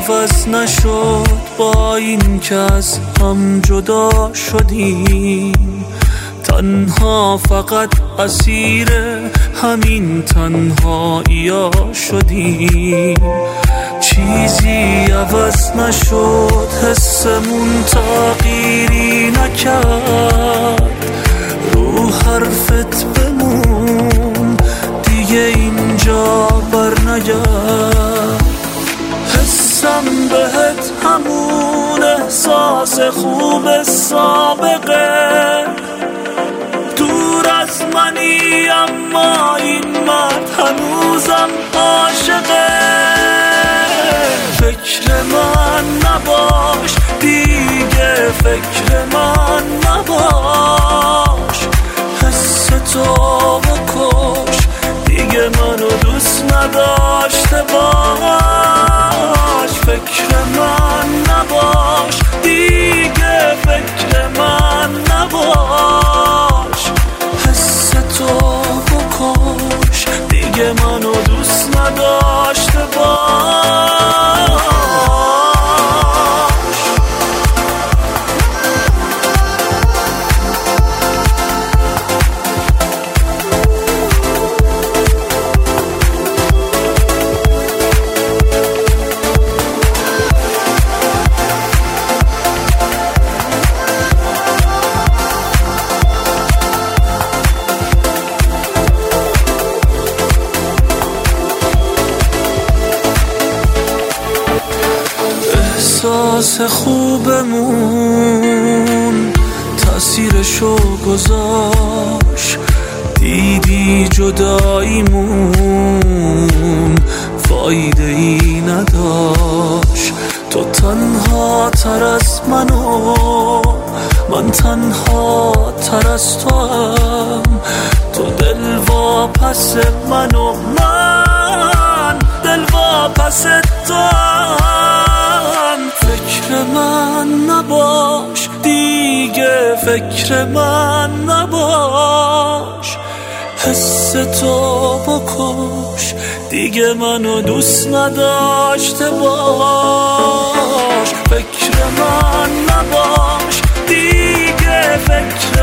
عوض نشد با این که از هم جدا شدیم. تنها فقط اسیر همین تنهایی‌ها شدیم. چیزی عوض نشد، حسمون تغییری نکرد. رو حرفت بمون، دیگه اینجا برنگرد. حسم بهت همون احساس خوب سابقه. دور از منی اما این مرد هنوزم عاشقه. فکر من نباش دیگه، فکر من نباش. حس تو بکش، دیگه منو دوست نداشته باش. فکر من نباش دیگه، فکر من نباش. حس تو بکش، دیگه منو دوست نداشته باش. احساس خوبمون تأثیرشو گذاشت. دیدی جداییمون فایده ای نداشت. تو تنها تر از منو، من تنها تر از تو هم. تو دل واپس منو، من دل واپس تو هم. فکر من نباش دیگه، فکر من نباش. حس تو بکش، دیگه منو دوست نداشته باش. فکر من نباش دیگه، فکر